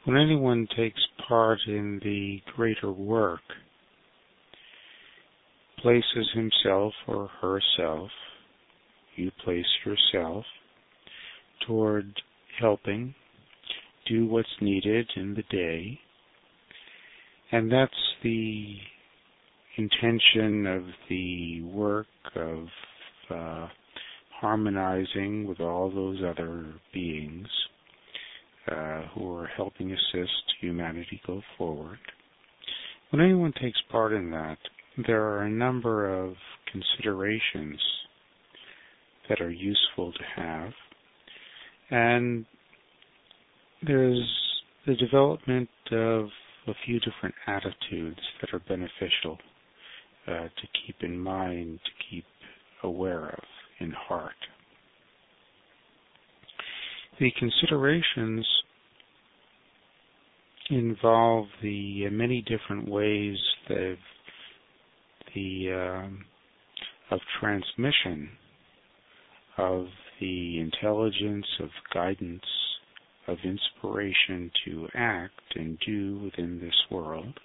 When anyone takes part in the greater work, places himself or herself, you place yourself toward helping do what's needed in the day, and that's the intention of the work of harmonizing with all those other beings who are helping assist humanity go forward. When anyone takes part in that, there are a number of considerations that are useful to have, and there's the development of a few different attitudes that are beneficial to keep in mind, to keep aware of in heart. The considerations involve the many different ways of transmission of the intelligence, of guidance, of inspiration to act and do within this world.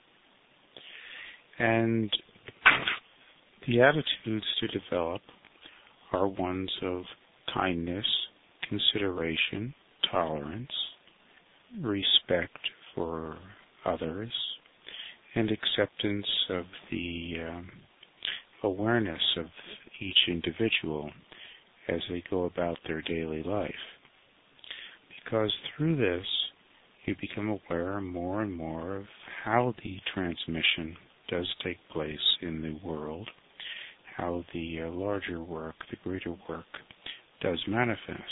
And the attitudes to develop are ones of kindness, consideration, tolerance, respect for others, and acceptance of the awareness of each individual as they go about their daily life. Because through this, you become aware more and more of how the transmission does take place in the world, how the larger work, the greater work, does manifest.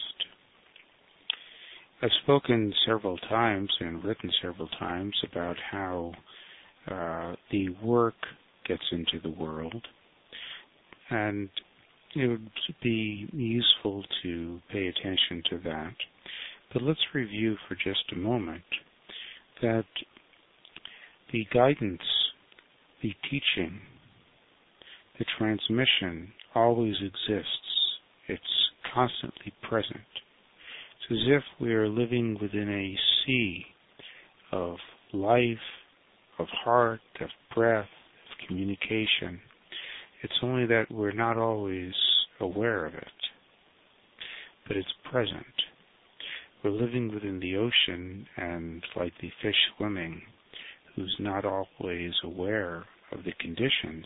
I've spoken several times and written several times about how the work gets into the world, and it would be useful to pay attention to that. But let's review for just a moment that the guidance, the teaching, the transmission always exists. It's constantly present. It's as if we are living within a sea of life, of heart, of breath, of communication. It's only that we're not always aware of it, but it's present. We're living within the ocean, and like the fish swimming, who's not always aware of the conditions,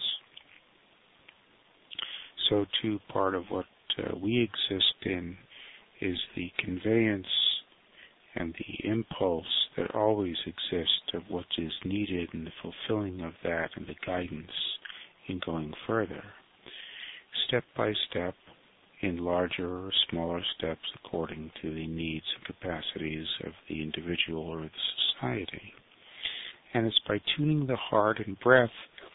so too part of what we exist in is the conveyance and the impulse that always exists of what is needed and the fulfilling of that and the guidance in going further, step by step, in larger or smaller steps according to the needs and capacities of the individual or the society. And it's by tuning the heart and breath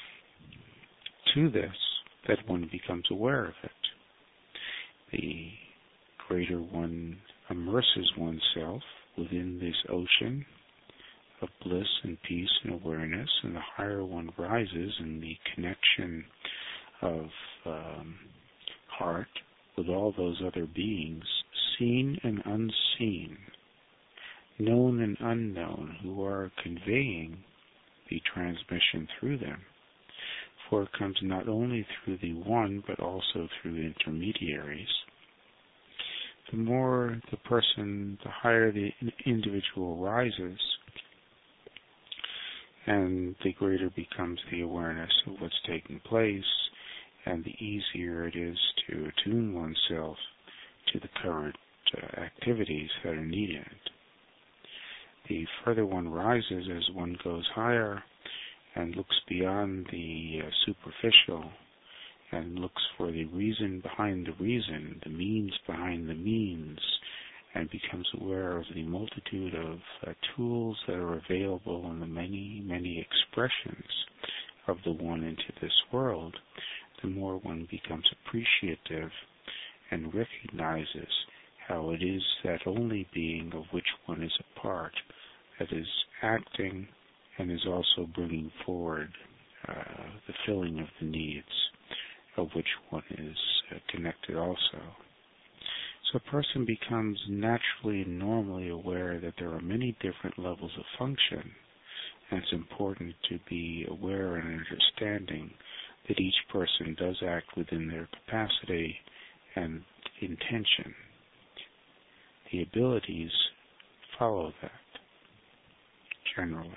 to this that one becomes aware of it. The greater one immerses oneself within this ocean of bliss and peace and awareness, and the higher one rises in the connection of heart with all those other beings, seen and unseen, known and unknown, who are conveying the transmission through them. For it comes not only through the one, but also through intermediaries. The more the person, the higher the individual rises, and the greater becomes the awareness of what's taking place, and the easier it is to attune oneself to the current activities that are needed. The further one rises as one goes higher and looks beyond the superficial and looks for the reason behind the reason, the means behind the means, and becomes aware of the multitude of tools that are available and the many, many expressions of the one into this world, the more one becomes appreciative and recognizes how it is that only being of which one is a part that is acting and is also bringing forward the filling of the needs of which one is connected also. So a person becomes naturally and normally aware that there are many different levels of function, and it's important to be aware and understanding that each person does act within their capacity and intention. The abilities follow that, generally.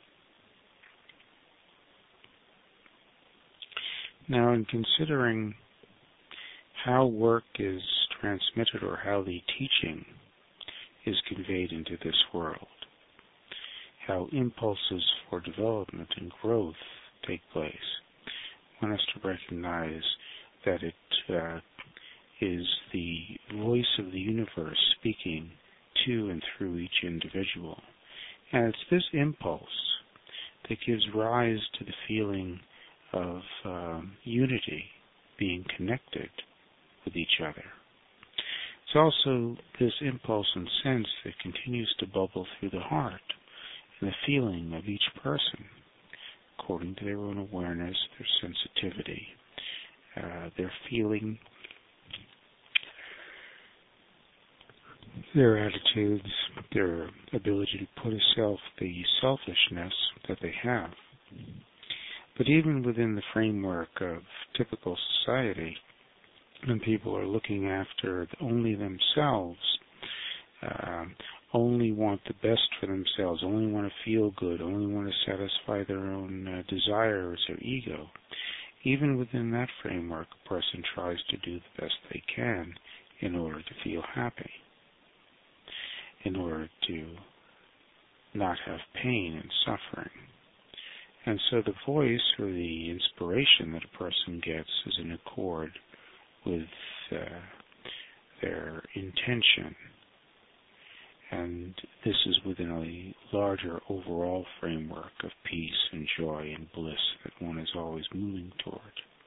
Now, in considering how work is transmitted or how the teaching is conveyed into this world, how impulses for development and growth take place, one has to recognize that it is the voice of the universe speaking to and through each individual. And it's this impulse that gives rise to the feeling of unity, being connected with each other. It's also this impulse and sense that continues to bubble through the heart and the feeling of each person, according to their own awareness, their sensitivity, their feeling, their attitudes, their ability to put aside the selfishness that they have. But even within the framework of typical society, when people are looking after only themselves, only want the best for themselves, only want to feel good, only want to satisfy their own desires or ego, even within that framework, a person tries to do the best they can in order to feel happy, in order to not have pain and suffering. And so the voice or the inspiration that a person gets is in accord with their intention. And this is within a larger overall framework of peace and joy and bliss that one is always moving toward.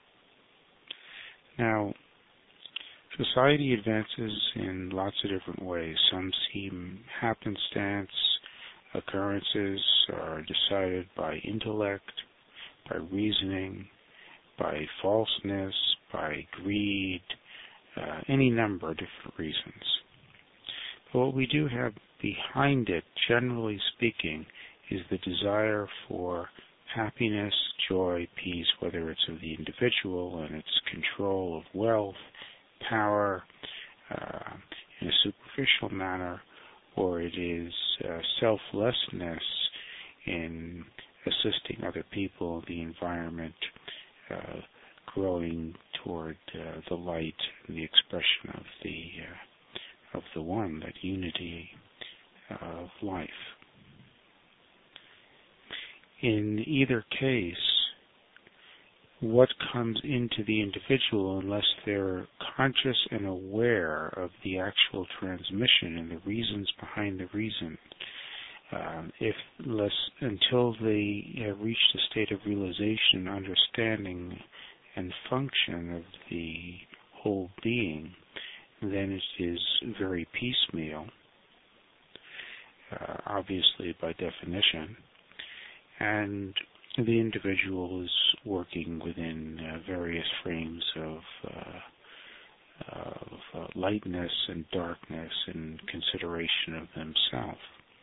Now, society advances in lots of different ways. Some seem happenstance. Occurrences are decided by intellect, by reasoning, by falseness, by greed, any number of different reasons. But what we do have behind it, generally speaking, is the desire for happiness, joy, peace, whether it's of the individual and its control of wealth, power, in a superficial manner, or it is selflessness in assisting other people, the environment, growing toward the light and the expression of the one, that unity of life. In either case, what comes into the individual, unless they're conscious and aware of the actual transmission and the reasons behind the reason, until they have reached a state of realization, understanding, and function of the whole being, then it is very piecemeal, obviously by definition, and the individual is working within various frames of lightness and darkness and consideration of themselves.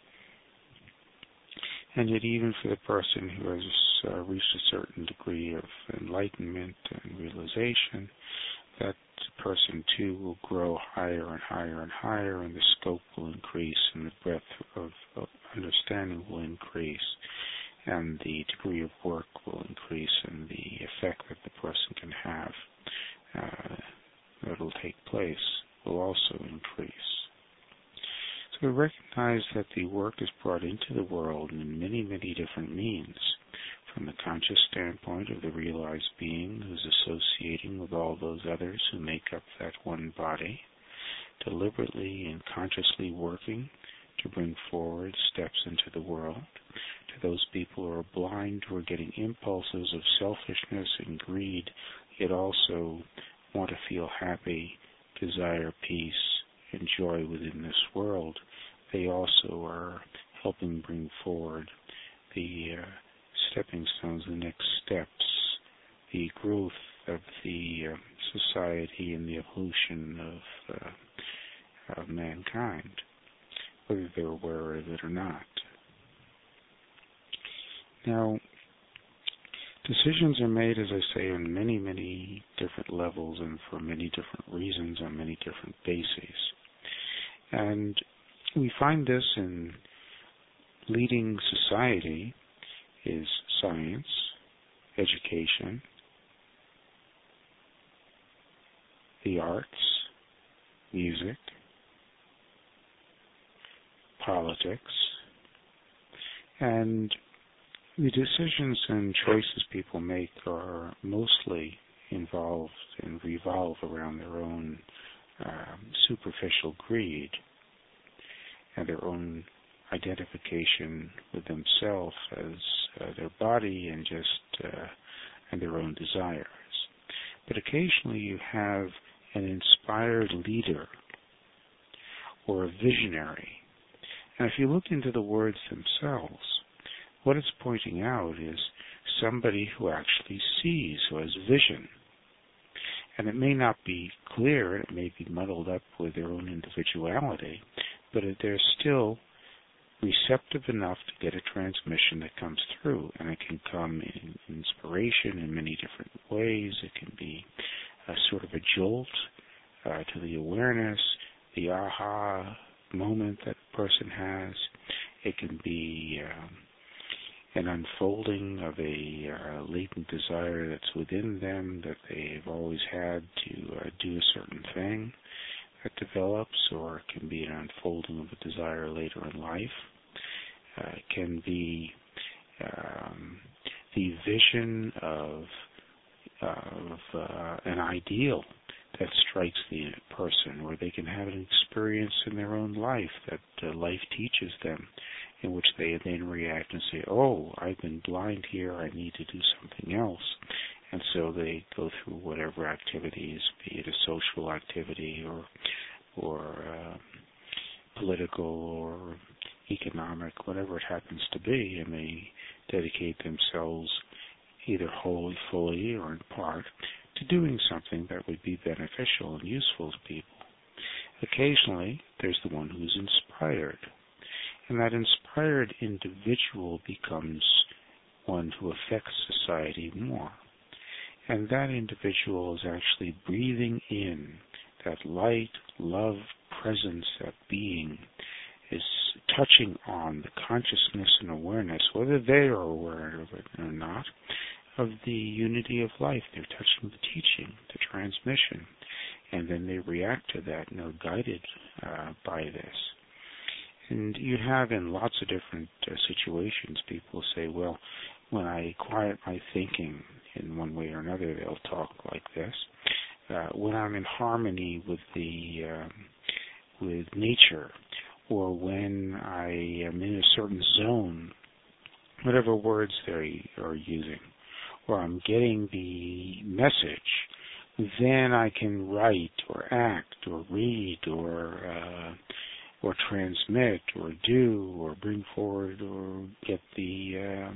And yet even for the person who has reached a certain degree of enlightenment and realization, that person too will grow higher and higher and higher, and the scope will increase, and the breadth of understanding will increase, and the degree of work will increase, and the effect that the person can have that will take place will also increase. So we recognize that the work is brought into the world in many, many different means, from the conscious standpoint of the realized being who's associating with all those others who make up that one body, deliberately and consciously working to bring forward steps into the world, to those people who are blind, who are getting impulses of selfishness and greed, yet also want to feel happy, desire peace and joy within this world. They also are helping bring forward the stepping stones, the next steps, the growth of the society and the evolution of of mankind, whether they're aware of it or not. Now, decisions are made, as I say, on many, many different levels and for many different reasons on many different bases. And we find this in leading society is science, education, the arts, music, politics, and the decisions and choices people make are mostly involved and revolve around their own superficial greed and their own identification with themselves as their body and and their own desires. But occasionally you have an inspired leader or a visionary. And if you look into the words themselves, what it's pointing out is somebody who actually sees, who has vision. And it may not be clear, it may be muddled up with their own individuality, but they're still receptive enough to get a transmission that comes through. And it can come in inspiration in many different ways. It can be a sort of a jolt to the awareness, the aha moment that a person has. It can be an unfolding of a latent desire that's within them that they've always had to do a certain thing that develops, or it can be an unfolding of a desire later in life. It can be the vision of an ideal that strikes the person, or they can have an experience in their own life that life teaches them, in which they then react and say, oh, I've been blind here, I need to do something else. And so they go through whatever activities, be it a social activity or political or economic, whatever it happens to be, and they dedicate themselves either wholly, fully, or in part to doing something that would be beneficial and useful to people. Occasionally, there's the one who's inspired. And that inspired individual becomes one who affects society more. And that individual is actually breathing in that light, love, presence, that being is touching on the consciousness and awareness, whether they are aware of it or not, of the unity of life. They're touching the teaching, the transmission, and then they react to that and are guided by this. And you have in lots of different situations, people say, well, when I quiet my thinking in one way or another, they'll talk like this. When I'm in harmony with with nature, or when I am in a certain zone, whatever words they are using, or I'm getting the message, then I can write or act or read or transmit or do or bring forward or get the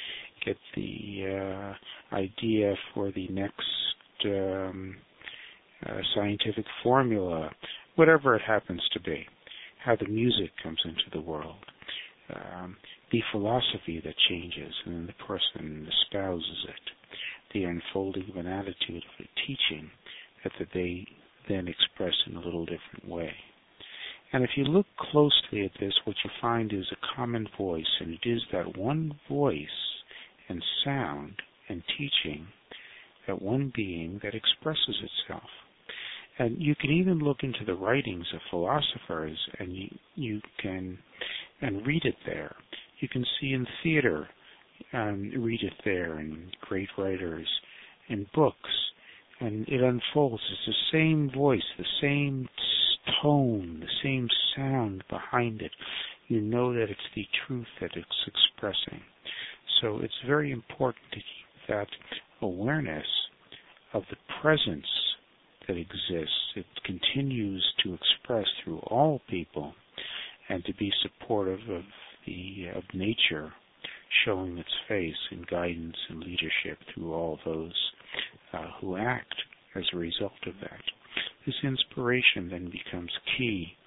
idea for the next scientific formula, whatever it happens to be, how the music comes into the world, the philosophy that changes and then the person espouses it, the unfolding of an attitude of a teaching that they then express in a little different way. And if you look closely at this, what you find is a common voice, and it is that one voice and sound and teaching, that one being that expresses itself. And you can even look into the writings of philosophers, and you can read it there. You can see in theater, read it there, in great writers, in books, and it unfolds. It's the same voice, the same tone, the same sound behind it. You know that it's the truth that it's expressing. So it's very important to keep that awareness of the presence that exists. It continues to express through all people, and to be supportive of nature showing its face in guidance and leadership through all those who act as a result of that. This inspiration then becomes key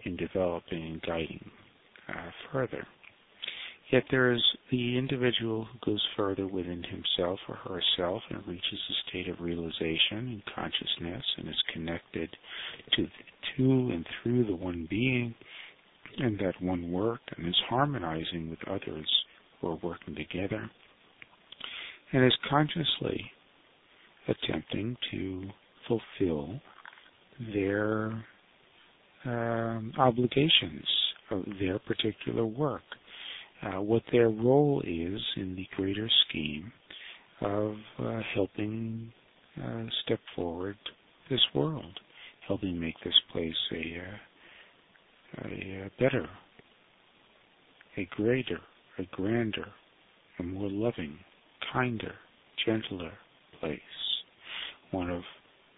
in developing and guiding further. Yet there is the individual who goes further within himself or herself and reaches a state of realization and consciousness and is connected to and through the one being and that one work, and is harmonizing with others who are working together, and is consciously attempting to fulfill their obligations of their particular work, what their role is in the greater scheme of helping step forward this world, helping make this place a better, a greater, a grander, a more loving, kinder, gentler place, one of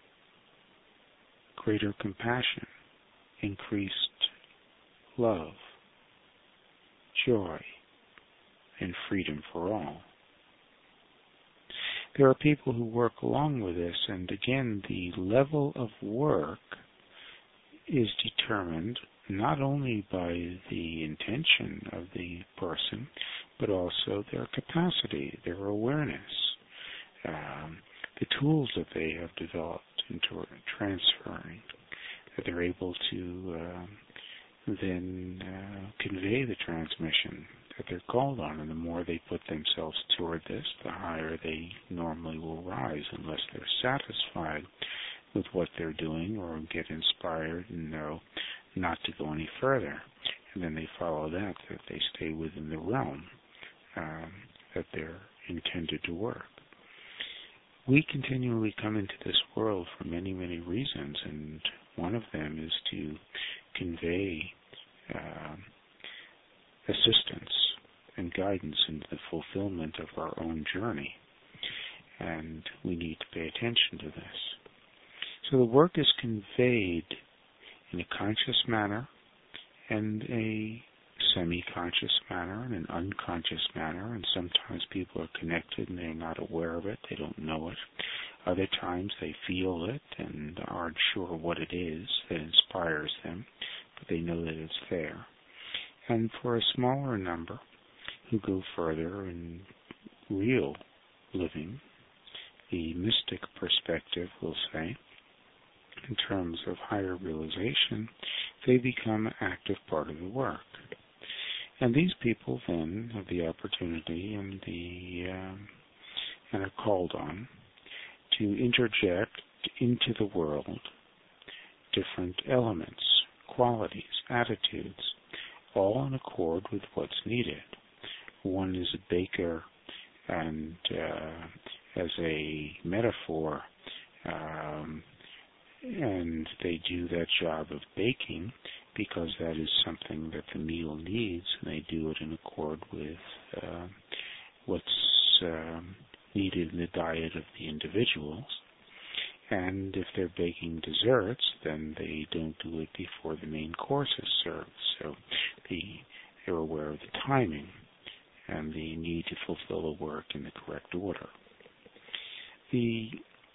greater compassion, increased love, joy, and freedom for all. There are people who work along with this, and again, the level of work is determined not only by the intention of the person, but also their capacity, their awareness, the tools that they have developed into transferring, that they're able to then convey the transmission that they're called on. And the more they put themselves toward this, the higher they normally will rise, unless they're satisfied with what they're doing or get inspired and know not to go any further. And then they follow that they stay within the realm that they're intended to work. We continually come into this world for many, many reasons, and one of them is to convey assistance and guidance in the fulfillment of our own journey, and we need to pay attention to this. So the work is conveyed in a conscious manner and a semi-conscious manner and an unconscious manner, and sometimes people are connected and they're not aware of it, they don't know it. Other times they feel it and aren't sure what it is that inspires them, but they know that it's there. And for a smaller number who go further in real living, the mystic perspective, we'll say, in terms of higher realization, they become an active part of the work. And these people then have the opportunity and are called on to interject into the world different elements, qualities, attitudes, all in accord with what's needed. One is a baker, and as a metaphor, and they do that job of baking because that is something that the meal needs, and they do it in accord with what's needed in the diet of the individuals. And if they're baking desserts, then they don't do it before the main course is served. So they're aware of the timing and the need to fulfill the work in the correct order. The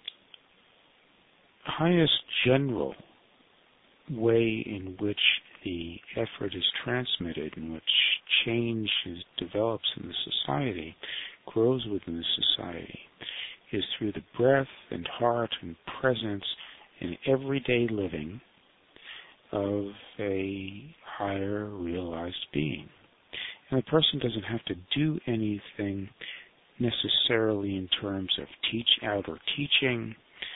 highest general way in which the effort is transmitted, in which change develops in the society, grows within the society, is through the breath and heart and presence in everyday living of a higher realized being. And the person doesn't have to do anything necessarily in terms of teaching,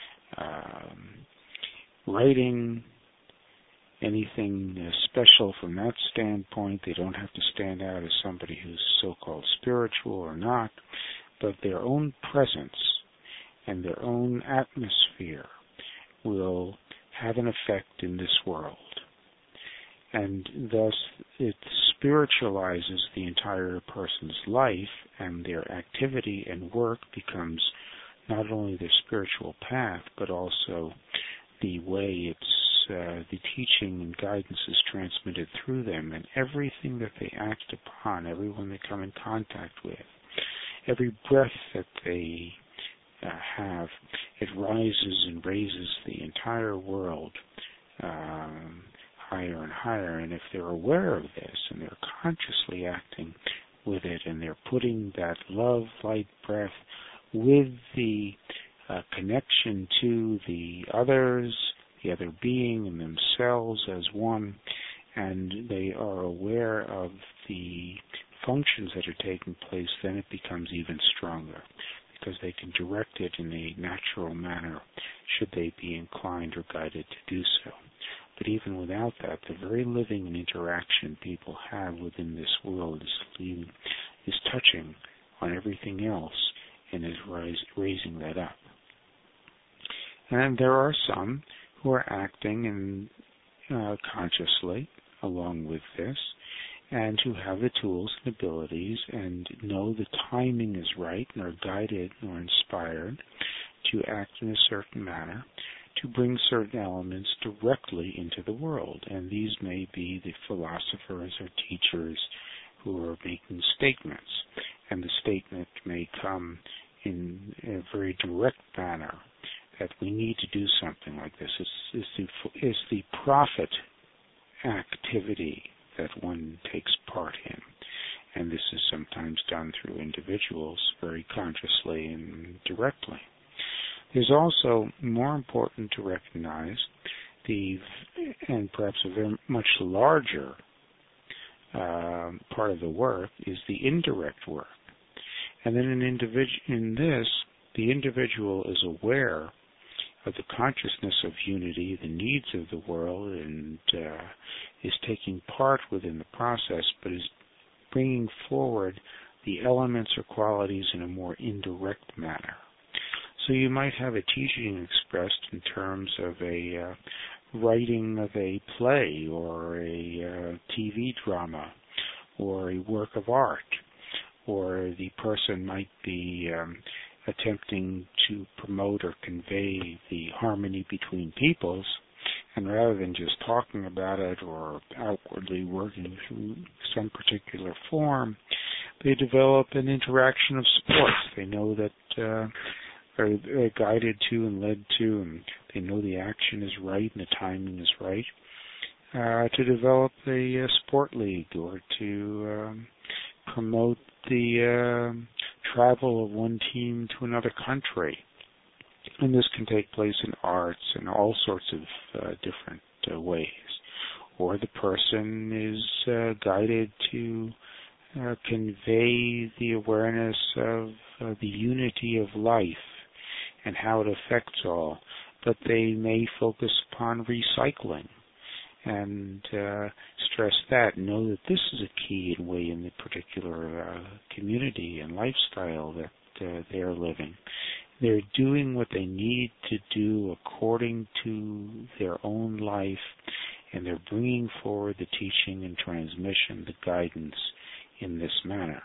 writing, anything special from that standpoint. They don't have to stand out as somebody who's so-called spiritual or not, but their own presence and their own atmosphere will have an effect in this world. And thus it spiritualizes the entire person's life, and their activity and work becomes not only their spiritual path, but also the way the teaching and guidance is transmitted through them, and everything that they act upon, everyone they come in contact with, every breath that they have, it rises and raises the entire world higher and higher. And if they're aware of this and they're consciously acting with it and they're putting that love, light, breath with the connection to the others, the other being and themselves as one, and they are aware of the functions that are taking place, then it becomes even stronger because they can direct it in a natural manner should they be inclined or guided to do so. But even without that, the very living and interaction people have within this world is touching on everything else and is raising that up. And there are some who are acting consciously along with this, and who have the tools and abilities and know the timing is right and are guided or inspired to act in a certain manner to bring certain elements directly into the world. And these may be the philosophers or teachers who are making statements, and the statement may come in a very direct manner that we need to do something like this. It's the profit activity that one takes part in. And this is sometimes done through individuals very consciously and directly. There's also more important to recognize and perhaps a very much larger part of the work is the indirect work. And then in this, the individual is aware of the consciousness of unity, the needs of the world, and is taking part within the process, but is bringing forward the elements or qualities in a more indirect manner. So you might have a teaching expressed in terms of a writing of a play or a TV drama or a work of art, or the person might be attempting to promote or convey the harmony between peoples, and rather than just talking about it or outwardly working through some particular form, they develop an interaction of support. They know that they're guided to and led to, and they know the action is right and the timing is right, to develop a sport league or to promote the travel of one team to another country. And this can take place in arts and all sorts of different ways. Or the person is guided to convey the awareness of the unity of life and how it affects all, but they may focus upon recycling and stress that, know that this is a key and way in the particular community and lifestyle that they are living. They're doing what they need to do according to their own life, and they're bringing forward the teaching and transmission, the guidance in this manner.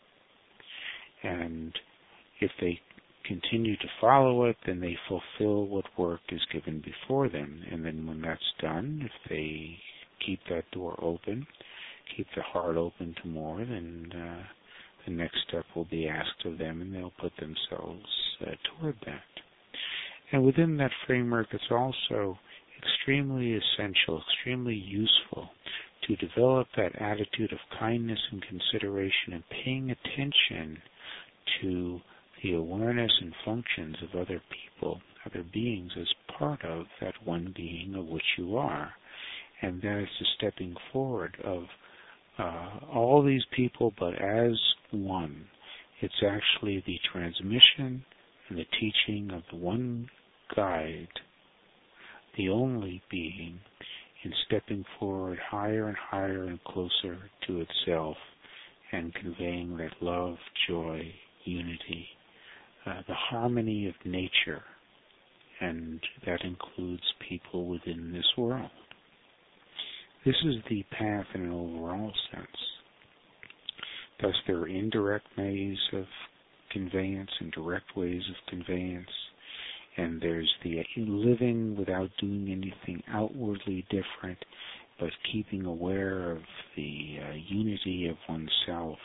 And if they continue to follow it, then they fulfill what work is given before them. And then when that's done, if they keep that door open, keep the heart open to more, then the next step will be asked of them, and they'll put themselves toward that. And within that framework, it's also extremely essential, extremely useful to develop that attitude of kindness and consideration and paying attention to the awareness and functions of other people, other beings, as part of that one being of which you are. And that is the stepping forward of all these people, but as one. It's actually the transmission and the teaching of the one guide, the only being, in stepping forward higher and higher and closer to itself and conveying that love, joy, unity, the harmony of nature, and that includes people within this world. This is the path in an overall sense. Thus, there are indirect ways of conveyance and direct ways of conveyance, and there's the living without doing anything outwardly different, but keeping aware of the unity of oneself,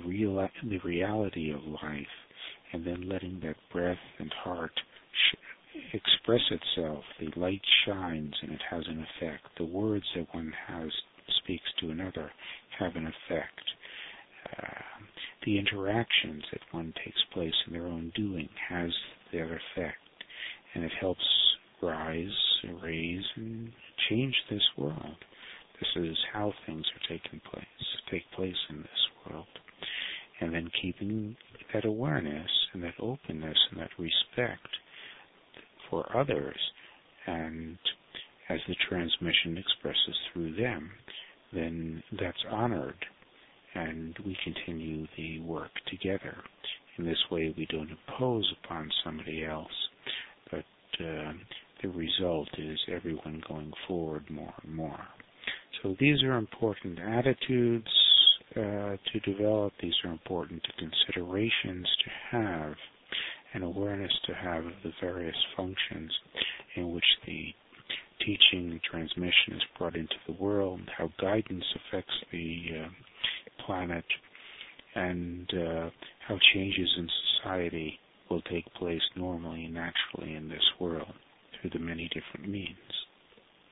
the reality of life, and then letting that breath and heart express itself. The light shines and it has an effect. The words that one speaks to another have an effect. The interactions that one takes place in their own doing has their effect, and it helps raise, and change this world. This is how things are take place in this world. And then keeping that awareness and that openness and that respect for others, and as the transmission expresses through them, then that's honored, and we continue the work together. In this way, we don't impose upon somebody else, but the result is everyone going forward more and more. So these are important attitudes to develop. These are important considerations to have, and awareness to have of the various functions in which the teaching and transmission is brought into the world, how guidance affects the planet, and how changes in society will take place normally and naturally in this world through the many different means.